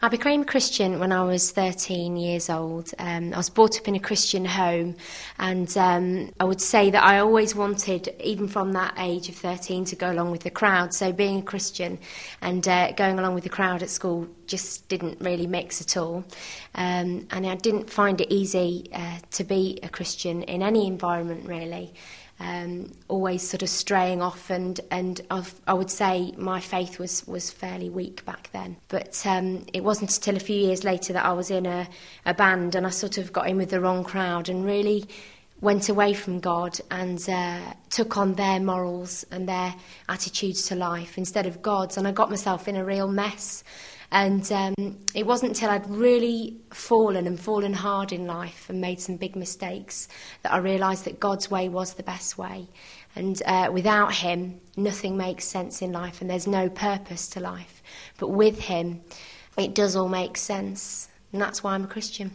I became a Christian when I was 13 years old. I was brought up in a Christian home, and I would say that I always wanted, even from that age of 13, to go along with the crowd. So being a Christian and going along with the crowd at school just didn't really mix at all. And I didn't find it easy to be a Christian in any environment, really. Always sort of straying off, and I would say my faith was fairly weak back then. But it wasn't until a few years later that I was in a band, and I sort of got in with the wrong crowd and really went away from God and took on their morals and their attitudes to life instead of God's, and I got myself in a real mess. And it wasn't until I'd really fallen hard in life and made some big mistakes that I realised that God's way was the best way. And without him, nothing makes sense in life and there's no purpose to life. But with him, it does all make sense. And that's why I'm a Christian.